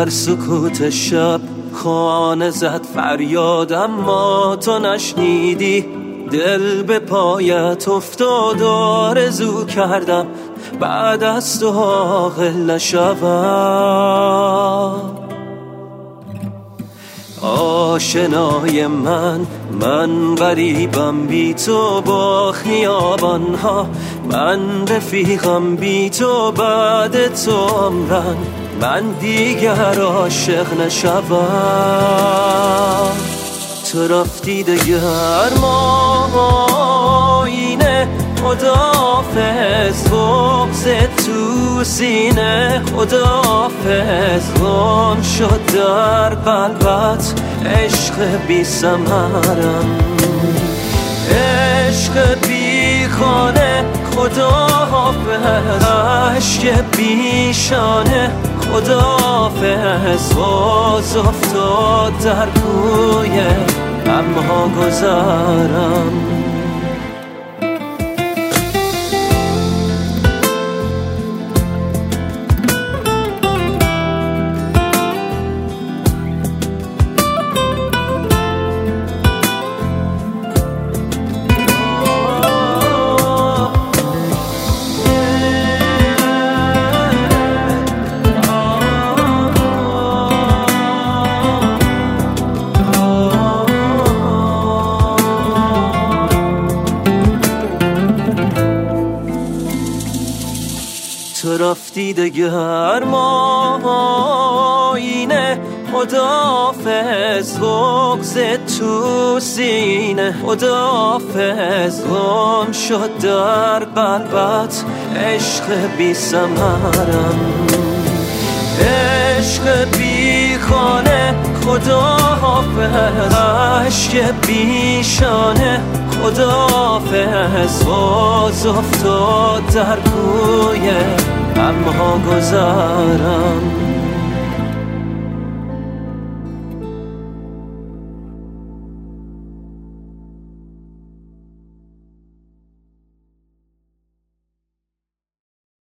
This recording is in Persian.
در سکوت شب خانه زد فریاد، اما تو نشنیدی. دل به پایت افتاد و آرزو کردم بعد از تو عاقل نشوم. آشنای من غریبم بی تو با خیابانها، من رفیقم بی تو بعد تو عمرن، من دیگر عاشق نشوم. تو رفتی دگر ما اینه، خداحافظ بغض تو سینه، خداحافظ گم شد در قلبت عشق بی ثمرم، عشق بی خانه، خداحافظ عشق بی شانه، خداحافظ باز افتاد در کوی غمها گذرم. تو رفتی دگر ما اینه، خداحافظ بغض تو سینه، خداحافظ گم شد در قلبت عشق بی ثمرم، عشق بی خانه، خداحافظ عشق بی شانه، خداحافظ باز افتاد در کوی غمها گذرم.